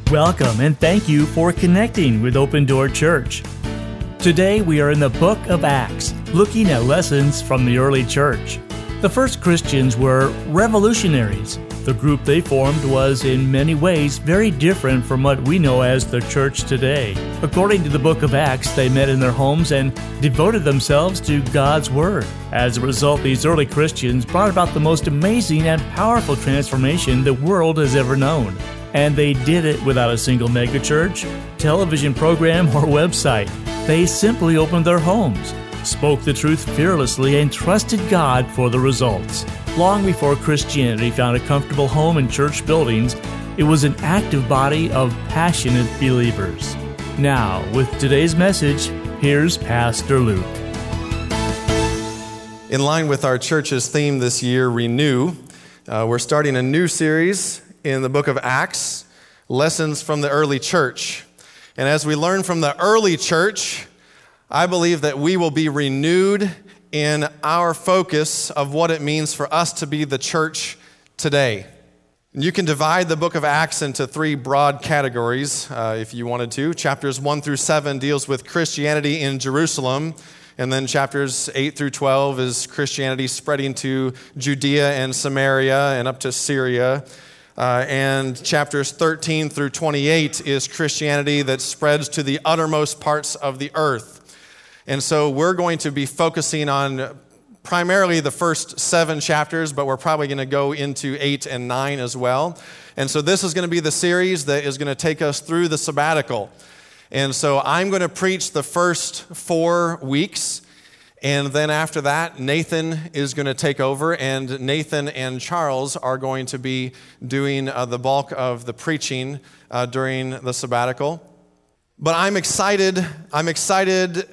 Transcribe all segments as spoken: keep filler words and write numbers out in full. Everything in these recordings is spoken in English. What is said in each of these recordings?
Welcome and thank you for connecting with Open Door Church. Today we are in the book of Acts, looking at lessons from the early church. The first Christians were revolutionaries. The group they formed was in many ways very different from what we know as the church today. According to the book of Acts, they met in their homes and devoted themselves to God's Word. As a result, these early Christians brought about the most amazing and powerful transformation the world has ever known. And they did it without a single megachurch, television program, or website. They simply opened their homes, spoke the truth fearlessly, and trusted God for the results. Long before Christianity found a comfortable home in church buildings, it was an active body of passionate believers. Now, with today's message, here's Pastor Luke. In line with our church's theme this year, Renew, uh, we're starting a new series in the book of Acts, Lessons from the Early Church. And as we learn from the early church, I believe that we will be renewed in our focus of what it means for us to be the church today. And you can divide the book of Acts into three broad categories uh, if you wanted to. Chapters one through seven deals with Christianity in Jerusalem. And then chapters eight through twelve is Christianity spreading to Judea and Samaria and up to Syria. Uh, and chapters thirteen through twenty-eight is Christianity that spreads to the uttermost parts of the earth. And so we're going to be focusing on primarily the first seven chapters, but we're probably going to go into eight and nine as well. And so this is going to be the series that is going to take us through the sabbatical. And so I'm going to preach the first four weeks. And then after that, Nathan is going to take over, and Nathan and Charles are going to be doing uh, the bulk of the preaching uh, during the sabbatical. But I'm excited. I'm excited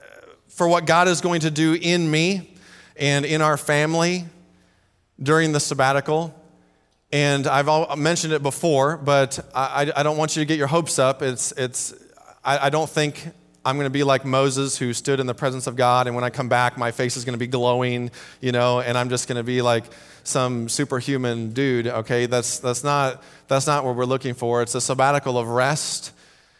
for what God is going to do in me and in our family during the sabbatical. And I've all mentioned it before, but I, I don't want you to get your hopes up. It's it's. I, I don't think I'm going to be like Moses, who stood in the presence of God, and when I come back, my face is going to be glowing, you know, and I'm just going to be like some superhuman dude, okay? That's that's not that's not what we're looking for. It's a sabbatical of rest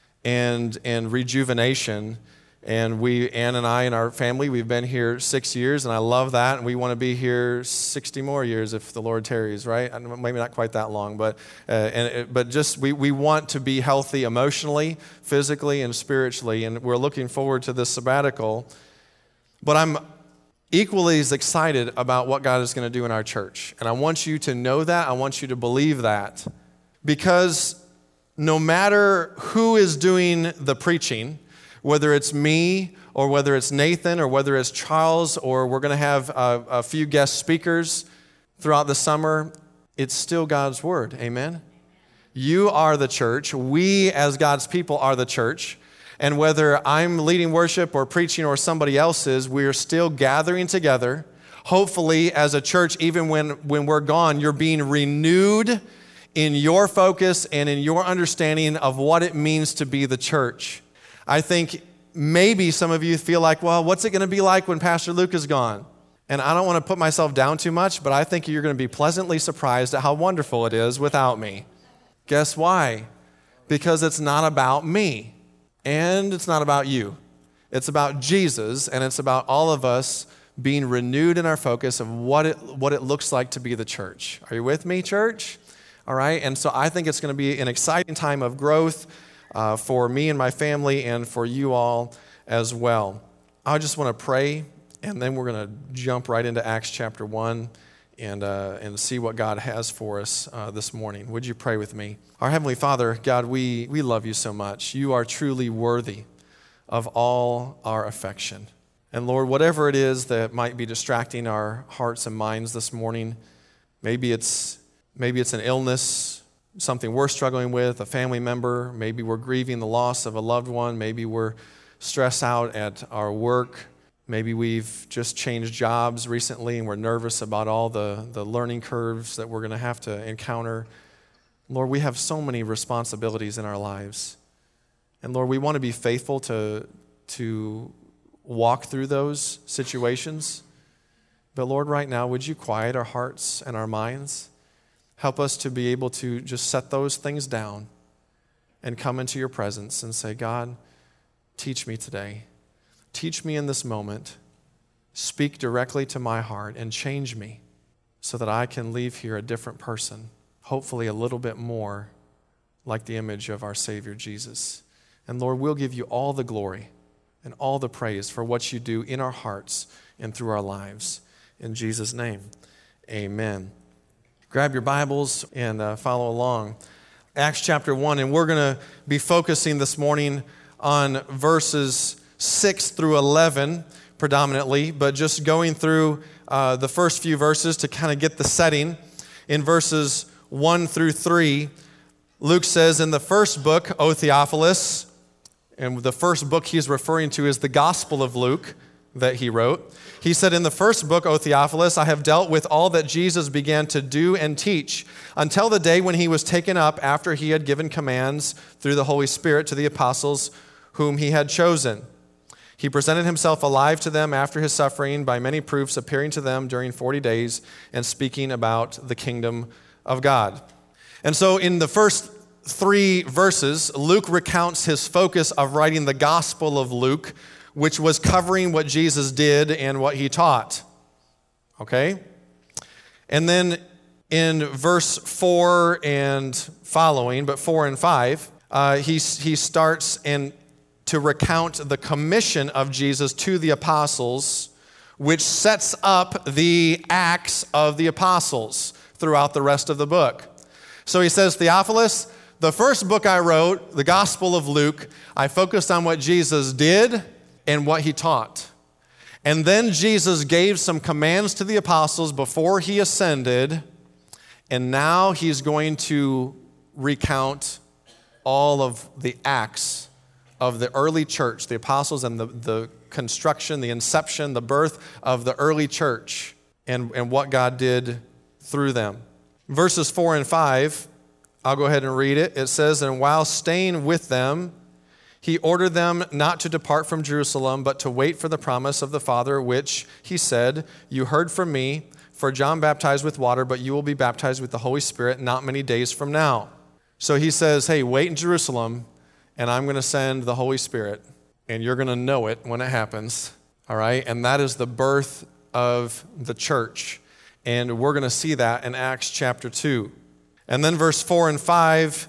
and and rejuvenation. And we, Ann and I and our family, we've been here six years, and I love that, and we want to be here sixty more years if the Lord tarries, right? Maybe not quite that long, but uh, and it, but just we, we want to be healthy emotionally, physically, and spiritually, and we're looking forward to this sabbatical. But I'm equally as excited about what God is going to do in our church, and I want you to know that. I want you to believe that, because no matter who is doing the preaching, whether it's me or whether it's Nathan or whether it's Charles, or we're going to have a, a few guest speakers throughout the summer, it's still God's Word. Amen? You are the church. We as God's people are the church. And whether I'm leading worship or preaching or somebody else is, we're still gathering together. Hopefully, as a church, even when, when we're gone, you're being renewed in your focus and in your understanding of what it means to be the church. I think maybe some of you feel like, well, what's it going to be like when Pastor Luke is gone? And I don't want to put myself down too much, but I think you're going to be pleasantly surprised at how wonderful it is without me. Guess why? Because it's not about me, and it's not about you. It's about Jesus, and it's about all of us being renewed in our focus of what it, what it looks like to be the church. Are you with me, church? All right, and so I think it's going to be an exciting time of growth, Uh, for me and my family and for you all as well. I just want to pray, and then we're going to jump right into Acts chapter one and uh, and see what God has for us uh, this morning. Would you pray with me? Our Heavenly Father, God, we, we love you so much. You are truly worthy of all our affection. And Lord, whatever it is that might be distracting our hearts and minds this morning, maybe it's maybe it's an illness, something we're struggling with, a family member, maybe we're grieving the loss of a loved one, maybe we're stressed out at our work, maybe we've just changed jobs recently and we're nervous about all the, the learning curves that we're going to have to encounter. Lord, we have so many responsibilities in our lives. And Lord, we want to be faithful to, to walk through those situations. But Lord, right now, would you quiet our hearts and our minds? Help us to be able to just set those things down and come into your presence and say, God, teach me today. Teach me in this moment. Speak directly to my heart and change me so that I can leave here a different person, hopefully a little bit more like the image of our Savior Jesus. And Lord, we'll give you all the glory and all the praise for what you do in our hearts and through our lives. In Jesus' name, amen. Grab your Bibles and uh, follow along. Acts chapter one, and we're going to be focusing this morning on verses six through eleven predominantly, but just going through uh, the first few verses to kind of get the setting. In verses one through three, Luke says, in the first book, O Theophilus, and the first book he's referring to is the Gospel of Luke that he wrote. He said, in the first book, O Theophilus, I have dealt with all that Jesus began to do and teach until the day when he was taken up after he had given commands through the Holy Spirit to the apostles whom he had chosen. He presented himself alive to them after his suffering by many proofs, appearing to them during forty days and speaking about the kingdom of God. And so in the first three verses, Luke recounts his focus of writing the Gospel of Luke, which was covering what Jesus did and what he taught. Okay? And then in verse four and following, but four and five, uh, he, he starts and to recount the commission of Jesus to the apostles, which sets up the acts of the apostles throughout the rest of the book. So he says, Theophilus, the first book I wrote, the Gospel of Luke, I focused on what Jesus did and what he taught. And then Jesus gave some commands to the apostles before he ascended, and now he's going to recount all of the acts of the early church, the apostles, and the, the construction, the inception, the birth of the early church, and, and what God did through them. Verses four and five, I'll go ahead and read it. It says, and while staying with them, he ordered them not to depart from Jerusalem, but to wait for the promise of the Father, which he said, you heard from me, for John baptized with water, but you will be baptized with the Holy Spirit not many days from now. So he says, hey, wait in Jerusalem, and I'm going to send the Holy Spirit, and you're going to know it when it happens, all right? And that is the birth of the church, and we're going to see that in Acts chapter two. And then verse four and five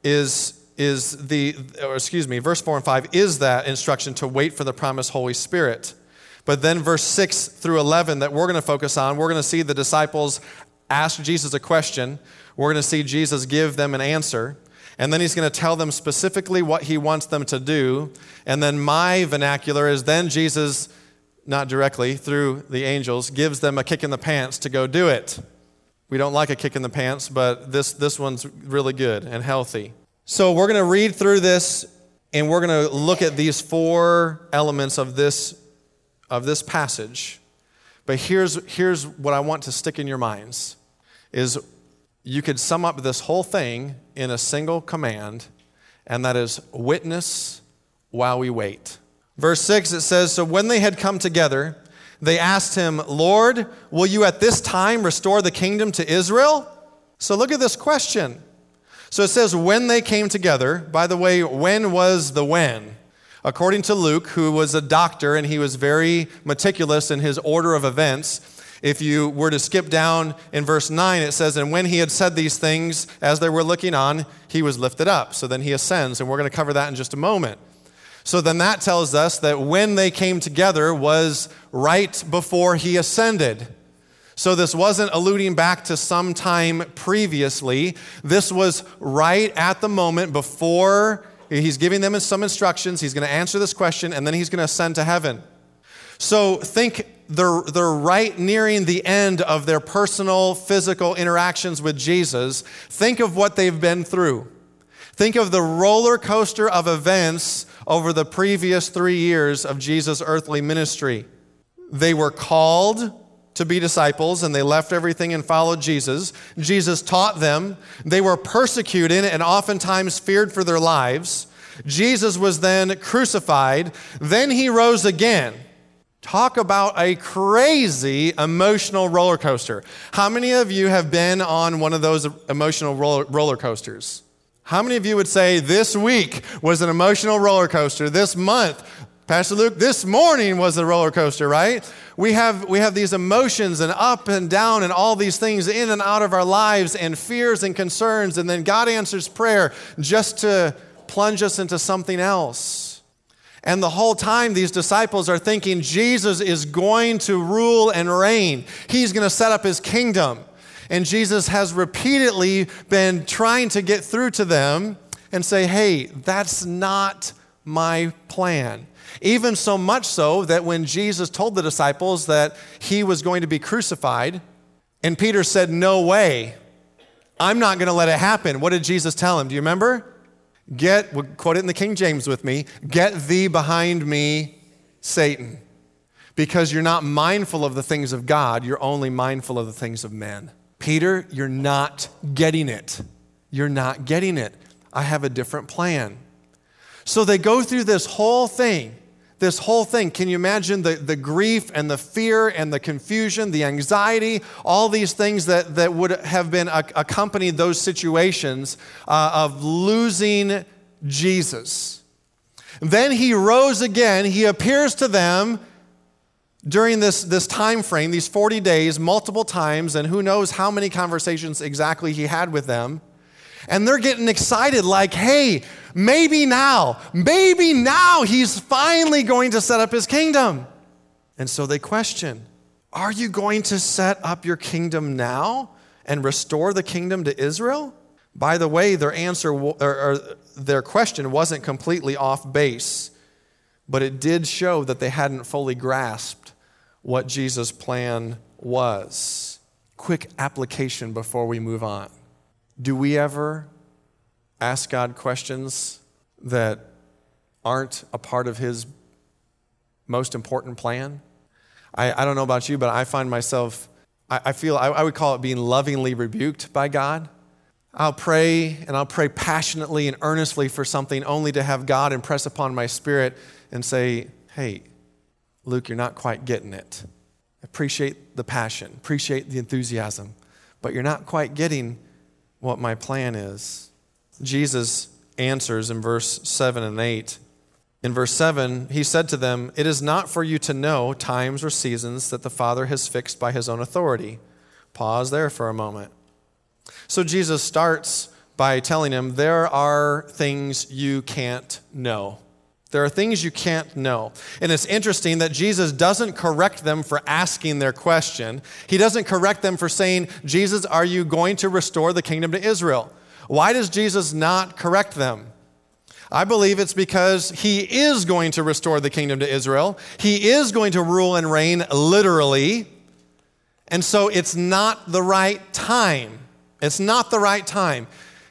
is is the, or excuse me, verse four and five is that instruction to wait for the promised Holy Spirit. But then verse six through eleven that we're going to focus on, we're going to see the disciples ask Jesus a question. We're going to see Jesus give them an answer. And then he's going to tell them specifically what he wants them to do. And then my vernacular is then Jesus, not directly, through the angels, gives them a kick in the pants to go do it. We don't like a kick in the pants, but this, this one's really good and healthy. So we're going to read through this, and we're going to look at these four elements of this, of this passage. But here's, here's what I want to stick in your minds, is you could sum up this whole thing in a single command, and that is witness while we wait. Verse six, it says, so when they had come together, they asked him, Lord, will you at this time restore the kingdom to Israel? So look at this question. So it says, when they came together. By the way, when was the when? According to Luke, who was a doctor, and he was very meticulous in his order of events, if you were to skip down in verse nine, it says, and when he had said these things, as they were looking on, he was lifted up. So then he ascends, and we're going to cover that in just a moment. So then that tells us that when they came together was right before he ascended. So this wasn't alluding back to some time previously. This was right at the moment before he's giving them some instructions. He's going to answer this question, and then he's going to ascend to heaven. So think they're, they're right nearing the end of their personal, physical interactions with Jesus. Think of what they've been through. Think of the roller coaster of events over the previous three years of Jesus' earthly ministry. They were called to be disciples, and they left everything and followed Jesus. Jesus taught them. They were persecuted and oftentimes feared for their lives. Jesus was then crucified. Then he rose again. Talk about a crazy emotional roller coaster. How many of you have been on one of those emotional roller, roller coasters? How many of you would say this week was an emotional roller coaster? This month, Pastor Luke, this morning was a roller coaster, right? We have we have these emotions and up and down and all these things in and out of our lives and fears and concerns, and then God answers prayer just to plunge us into something else. And the whole time these disciples are thinking Jesus is going to rule and reign. He's going to set up his kingdom. And Jesus has repeatedly been trying to get through to them and say, hey, that's not my plan. Even so much so that when Jesus told the disciples that he was going to be crucified, and Peter said, no way, I'm not going to let it happen. What did Jesus tell him? Do you remember? Get, we'll quote it in the King James with me, get thee behind me, Satan. Because you're not mindful of the things of God, you're only mindful of the things of men. Peter, you're not getting it. You're not getting it. I have a different plan. So they go through this whole thing, this whole thing. Can you imagine the, the grief and the fear and the confusion, the anxiety, all these things that, that would have been accompanied those situations uh, of losing Jesus. Then he rose again. He appears to them during this, this time frame, these forty days, multiple times, and who knows how many conversations exactly he had with them. And they're getting excited like, hey, maybe now, maybe now he's finally going to set up his kingdom. And so they question, are you going to set up your kingdom now and restore the kingdom to Israel? By the way, their answer or, or their question wasn't completely off base, but it did show that they hadn't fully grasped what Jesus' plan was. Quick application before we move on. Do we ever ask God questions that aren't a part of his most important plan? I, I don't know about you, but I find myself, I, I feel, I, I would call it being lovingly rebuked by God. I'll pray, and I'll pray passionately and earnestly for something only to have God impress upon my spirit and say, hey, Luke, you're not quite getting it. Appreciate the passion, appreciate the enthusiasm, but you're not quite getting what my plan is. Jesus answers in verse seven and eight. In verse seven, he said to them, it is not for you to know times or seasons that the Father has fixed by his own authority. Pause there for a moment. So Jesus starts by telling him, there are things you can't know. There are things you can't know. And it's interesting that Jesus doesn't correct them for asking their question. He doesn't correct them for saying, Jesus, are you going to restore the kingdom to Israel? Why does Jesus not correct them? I believe it's because he is going to restore the kingdom to Israel. He is going to rule and reign literally. And so it's not the right time. It's not the right time.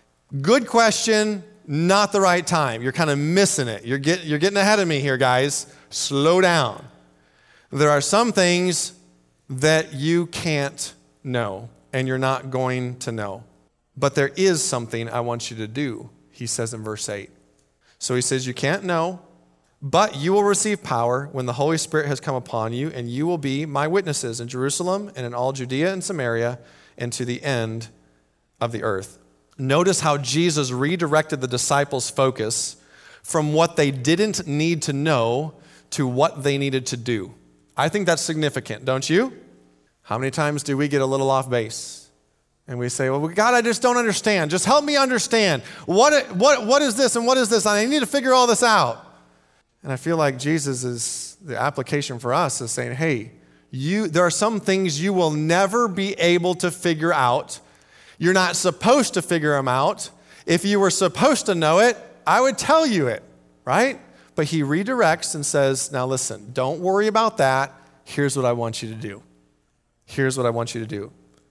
Good question. Not the right time. You're kind of missing it. You're, get, you're getting ahead of me here, guys. Slow down. There are some things that you can't know, and you're not going to know. But there is something I want you to do, he says in verse eight. So he says, you can't know, but you will receive power when the Holy Spirit has come upon you, and you will be my witnesses in Jerusalem and in all Judea and Samaria and to the end of the earth. Notice how Jesus redirected the disciples' focus from what they didn't need to know to what they needed to do. I think that's significant, don't you? How many times do we get a little off base? And we say, well, God, I just don't understand. Just help me understand. What, what, what is this and what is this? I need to figure all this out. And I feel like Jesus is, the application for us is saying, hey, you, there are some things you will never be able to figure out. You're not supposed to figure them out. If you were supposed to know it, I would tell you it, right? But he redirects and says, now listen, don't worry about that. Here's what I want you to do. Here's what I want you to do.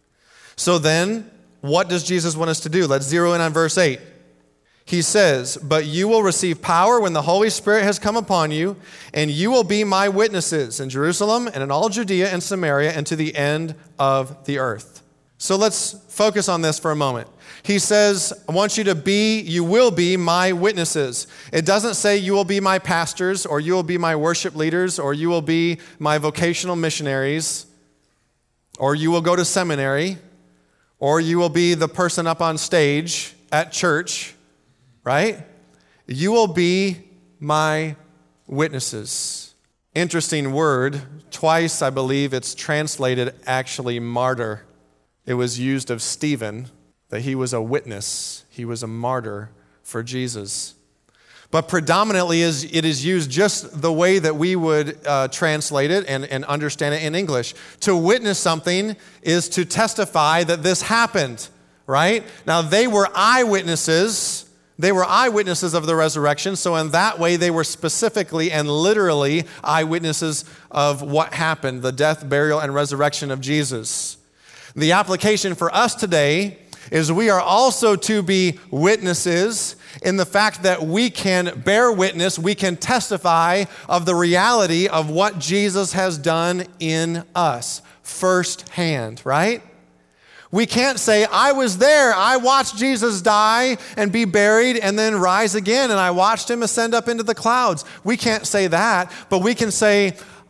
So then, what does Jesus want us to do? Let's zero in on verse eight. He says, but you will receive power when the Holy Spirit has come upon you, and you will be my witnesses in Jerusalem and in all Judea and Samaria and to the end of the earth. So let's focus on this for a moment. He says, I want you to be, you will be my witnesses. It doesn't say you will be my pastors or you will be my worship leaders or you will be my vocational missionaries or you will go to seminary or you will be the person up on stage at church. right? You will be my witnesses. Interesting word. Twice, I believe, it's translated actually martyr. It was used of Stephen, that he was a witness. He was a martyr for Jesus. But predominantly is it is used just the way that we would uh, translate it and, and understand it in English. To witness something is to testify that this happened, right? Now, they were eyewitnesses. They were eyewitnesses of the resurrection, so in that way they were specifically and literally eyewitnesses of what happened, the death, burial, and resurrection of Jesus. The application for us today is we are also to be witnesses in the fact that we can bear witness, we can testify of the reality of what Jesus has done in us firsthand, right? We can't say, I was there, I watched Jesus die and be buried and then rise again, and I watched him ascend up into the clouds. We can't say that, but we can say,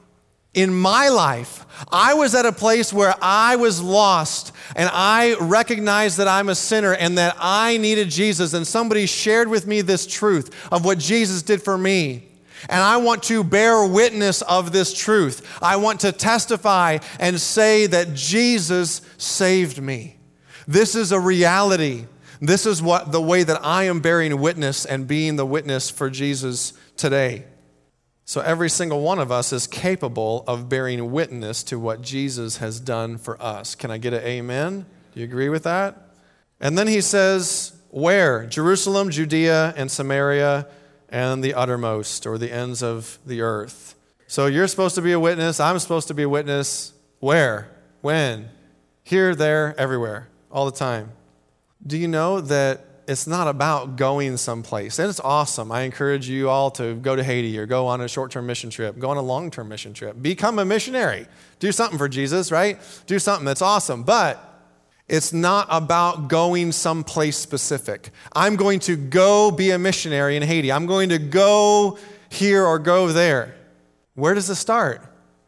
in my life, I was at a place where I was lost and I recognized that I'm a sinner and that I needed Jesus, and somebody shared with me this truth of what Jesus did for me. And I want to bear witness of this truth. I want to testify and say that Jesus saved me. This is a reality. This is what the way that I am bearing witness and being the witness for Jesus today. So every single one of us is capable of bearing witness to what Jesus has done for us. Can I get an amen? Do you agree with that? And then he says, where? Jerusalem, Judea, and Samaria, and the uttermost, or the ends of the earth. So you're supposed to be a witness. I'm supposed to be a witness. Where? When? Here, there, everywhere, all the time. Do you know that it's not about going someplace? And it's awesome. I encourage you all to go to Haiti or go on a short-term mission trip, go on a long-term mission trip. Become a missionary. Do something for Jesus, right? Do something that's awesome. But it's not about going someplace specific. I'm going to go be a missionary in Haiti. I'm going to go here or go there. Where does it start?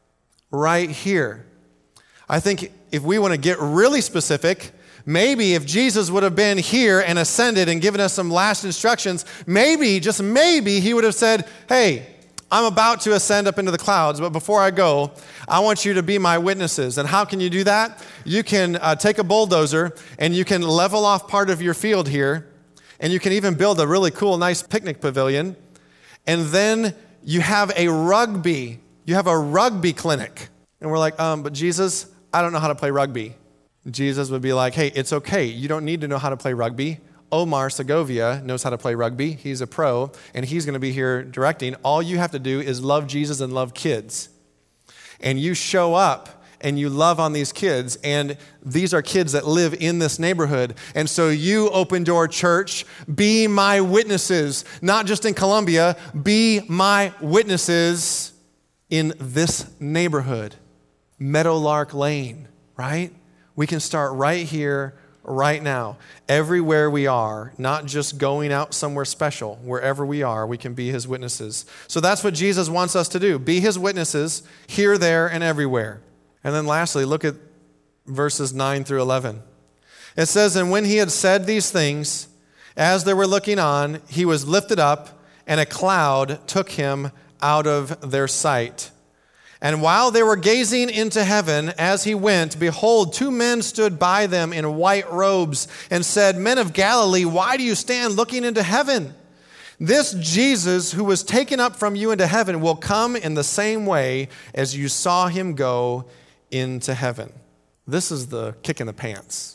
Right here. I think if we want to get really specific, maybe if Jesus would have been here and ascended and given us some last instructions, maybe, just maybe, he would have said, hey, I'm about to ascend up into the clouds, but before I go, I want you to be my witnesses. And how can you do that? You can uh, take a bulldozer and you can level off part of your field here, and you can even build a really cool, nice picnic pavilion. And then you have a rugby, you have a rugby clinic. And we're like, um, but Jesus, I don't know how to play rugby. Jesus would be like, hey, it's okay. You don't need to know how to play rugby. Omar Segovia knows how to play rugby. He's a pro, and he's going to be here directing. All you have to do is love Jesus and love kids. And you show up, and you love on these kids, and these are kids that live in this neighborhood. And so you, Open Door Church, be my witnesses, not just in Columbia, be my witnesses in this neighborhood, Meadowlark Lane, right? We can start right here, right now. Everywhere we are, not just going out somewhere special. Wherever we are, we can be his witnesses. So that's what Jesus wants us to do. Be his witnesses here, there, and everywhere. And then lastly, look at verses nine through eleven. It says, and when he had said these things, as they were looking on, he was lifted up, and a cloud took him out of their sight. And while they were gazing into heaven as he went, behold, two men stood by them in white robes and said, Men of Galilee, why do you stand looking into heaven? This Jesus who was taken up from you into heaven will come in the same way as you saw him go into heaven. This is the kick in the pants.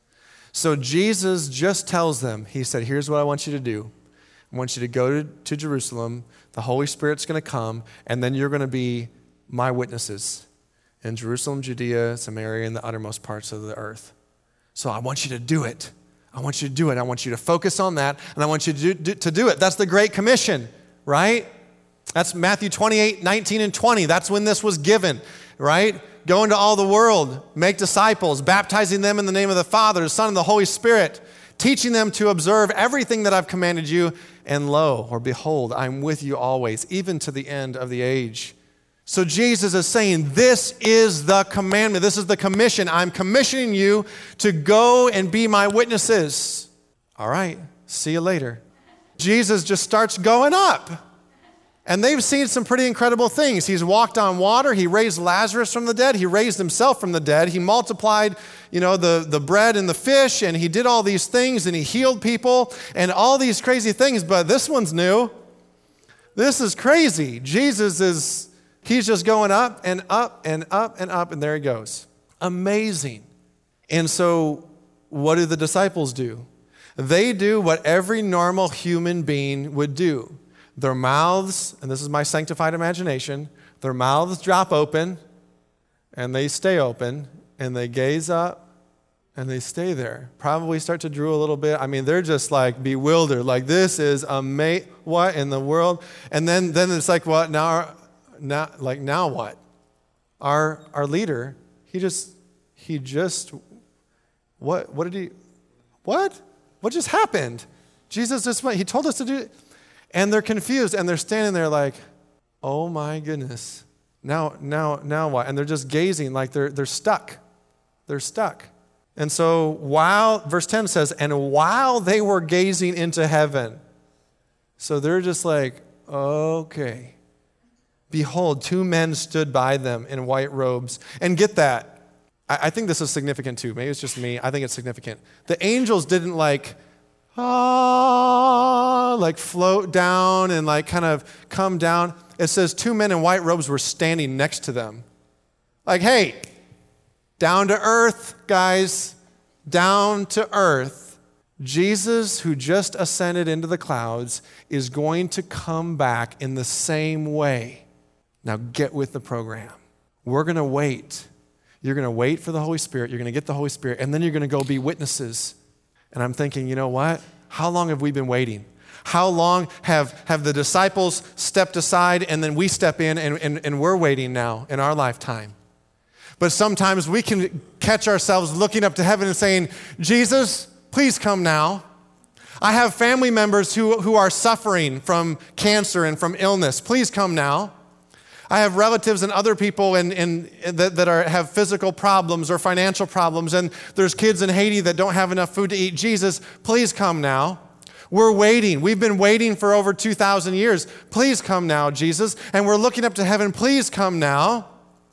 So Jesus just tells them, he said, here's what I want you to do. I want you to go to, to Jerusalem. The Holy Spirit's going to come, and then you're going to be my witnesses in Jerusalem, Judea, Samaria, and the uttermost parts of the earth. So I want you to do it. I want you to do it. I want you to focus on that, and I want you to do, to do it. That's the Great Commission, right? That's Matthew twenty-eight, nineteen, and twenty. That's when this was given, right? Go into all the world, make disciples, baptizing them in the name of the Father, the Son, and the Holy Spirit, teaching them to observe everything that I've commanded you, and lo, or behold, I'm with you always, even to the end of the age. So Jesus is saying, this is the commandment. This is the commission. I'm commissioning you to go and be my witnesses. All right, see you later. Jesus just starts going up. And they've seen some pretty incredible things. He's walked on water. He raised Lazarus from the dead. He raised himself from the dead. He multiplied, you know, the, the bread and the fish, and he did all these things, and he healed people, and all these crazy things. But this one's new. This is crazy. Jesus is, he's just going up and up and up and up, and there he goes. Amazing. And so what do the disciples do? They do what every normal human being would do. Their mouths, and this is my sanctified imagination, their mouths drop open, and they stay open, and they gaze up, and they stay there. Probably start to drool a little bit. I mean, they're just like bewildered, like this is amazing. What in the world? And then, then it's like, what now? Now, like now what? Our our leader, he just he just what what did he what what just happened? Jesus just went. He told us to do it. And they're confused, and they're standing there like, oh my goodness. Now, now, now what? And they're just gazing like they're they're stuck. They're stuck. And so while, verse ten says, and while they were gazing into heaven, so they're just like, okay. Behold, two men stood by them in white robes. And get that. I, I think this is significant too. Maybe it's just me. I think it's significant. The angels didn't like, ah, like float down and like kind of come down. It says two men in white robes were standing next to them. Like, hey, down to earth, guys, down to earth. Jesus, who just ascended into the clouds, is going to come back in the same way. Now get with the program. We're going to wait. You're going to wait for the Holy Spirit. You're going to get the Holy Spirit, and then you're going to go be witnesses. And I'm thinking, you know what? How long have we been waiting? How long have, have the disciples stepped aside and then we step in and, and, and we're waiting now in our lifetime? But sometimes we can catch ourselves looking up to heaven and saying, Jesus, please come now. I have family members who, who are suffering from cancer and from illness. Please come now. I have relatives and other people in, in, that, that are, have physical problems or financial problems, and there's kids in Haiti that don't have enough food to eat. Jesus, please come now. We're waiting. We've been waiting for over two thousand years. Please come now, Jesus. And we're looking up to heaven. Please come now.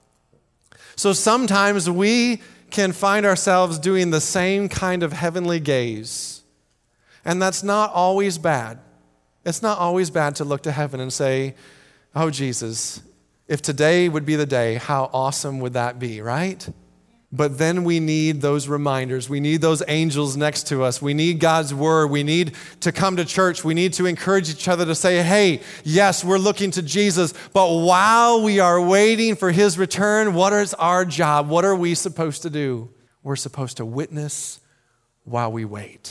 So sometimes we can find ourselves doing the same kind of heavenly gaze. And that's not always bad. It's not always bad to look to heaven and say, oh, Jesus, if today would be the day, how awesome would that be, right? But then we need those reminders. We need those angels next to us. We need God's word. We need to come to church. We need to encourage each other to say, hey, yes, we're looking to Jesus, but while we are waiting for his return, what is our job? What are we supposed to do? We're supposed to witness while we wait.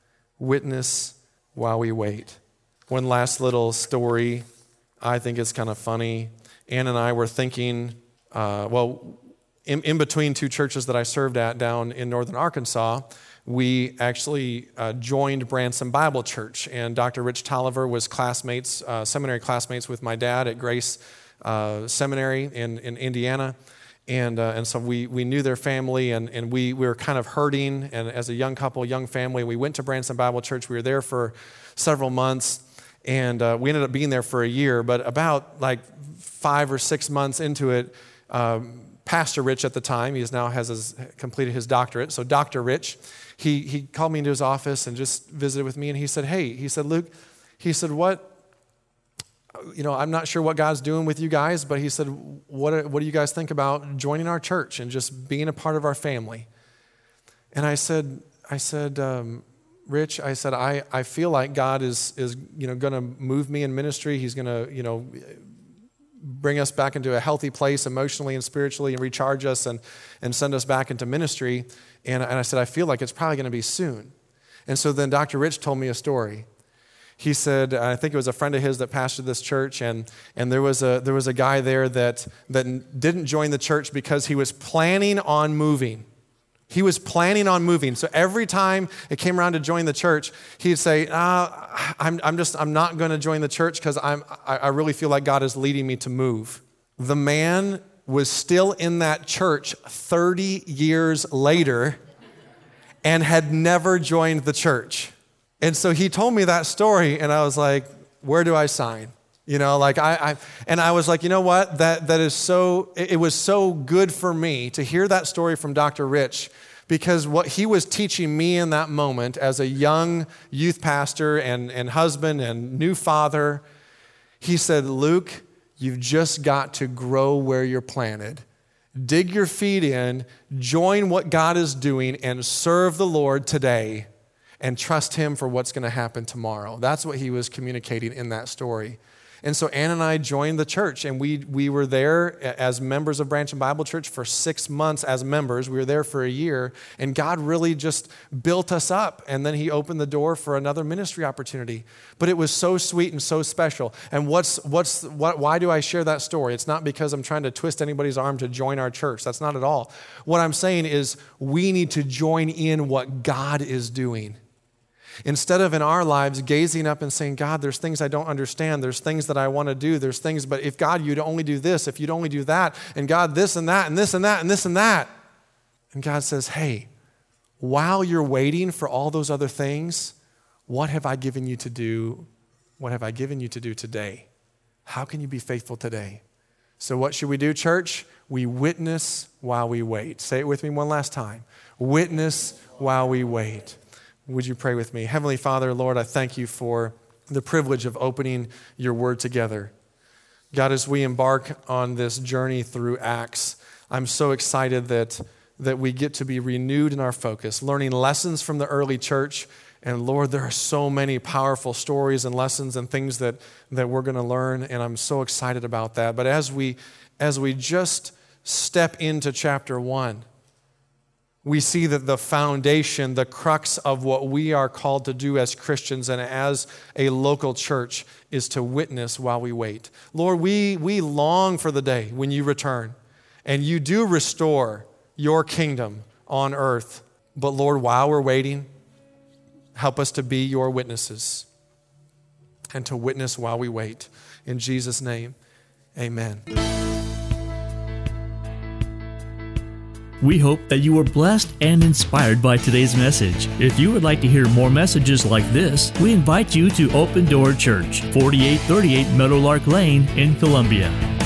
Witness while we wait. One last little story. I think it's kind of funny. Ann and I were thinking, uh, well, in, in between two churches that I served at down in northern Arkansas, we actually uh, joined Branson Bible Church. And Doctor Rich Tolliver was classmates, uh, seminary classmates with my dad at Grace uh, Seminary in, in Indiana. And uh, and so we we knew their family, and, and we, we were kind of hurting. And as a young couple, young family, we went to Branson Bible Church. We were there for several months. And uh, we ended up being there for a year, but about like five or six months into it, um, Pastor Rich at the time, he now has his, completed his doctorate. So Doctor Rich, he he called me into his office and just visited with me, and he said, hey, he said, Luke, he said, what, you know, I'm not sure what God's doing with you guys, but he said, what, what do you guys think about joining our church and just being a part of our family? And I said, I said, um, Rich, I said, I, I feel like God is, is you know, going to move me in ministry. He's going to, you know, bring us back into a healthy place emotionally and spiritually and recharge us and, and send us back into ministry. And, and I said, I feel like it's probably going to be soon. And so then Doctor Rich told me a story. He said, I think it was a friend of his that pastored this church, and, and there was a there was a guy there that, that didn't join the church because he was planning on moving. He was planning on moving. So every time it came around to join the church, he'd say, ah, I'm, I'm just, I'm not going to join the church because I'm, I, I really feel like God is leading me to move. The man was still in that church thirty years later and had never joined the church. And so he told me that story, and I was like, where do I sign? You know, like I, I and I was like, you know what? That that is so, it, it was so good for me to hear that story from Doctor Rich, because what he was teaching me in that moment as a young youth pastor and, and husband and new father, he said, Luke, you've just got to grow where you're planted. Dig your feet in, join what God is doing, and serve the Lord today and trust him for what's going to happen tomorrow. That's what he was communicating in that story. And so Ann and I joined the church, and we we were there as members of Branch and Bible Church for six months as members. We were there for a year, and God really just built us up, and then he opened the door for another ministry opportunity. But it was so sweet and so special. And what's what's what? Why do I share that story? It's not because I'm trying to twist anybody's arm to join our church. That's not at all. What I'm saying is we need to join in what God is doing. Instead of in our lives gazing up and saying, God, there's things I don't understand. There's things that I want to do. There's things, but if God, you'd only do this, if you'd only do that, and God, this and that, and this and that, and this and that. And God says, hey, while you're waiting for all those other things, what have I given you to do? What have I given you to do today? How can you be faithful today? So what should we do, church? We witness while we wait. Say it with me one last time. Witness while we wait. Would you pray with me? Heavenly Father, Lord, I thank you for the privilege of opening your word together. God, as we embark on this journey through Acts, I'm so excited that, that we get to be renewed in our focus, learning lessons from the early church. And Lord, there are so many powerful stories and lessons and things that, that we're going to learn, and I'm so excited about that. But as we, as we just step into chapter one, we see that the foundation, the crux of what we are called to do as Christians and as a local church is to witness while we wait. Lord, we, we long for the day when you return and you do restore your kingdom on earth. But Lord, while we're waiting, help us to be your witnesses and to witness while we wait. In Jesus' name, amen. We hope that you were blessed and inspired by today's message. If you would like to hear more messages like this, we invite you to Open Door Church, forty-eight thirty-eight Meadowlark Lane in Columbia.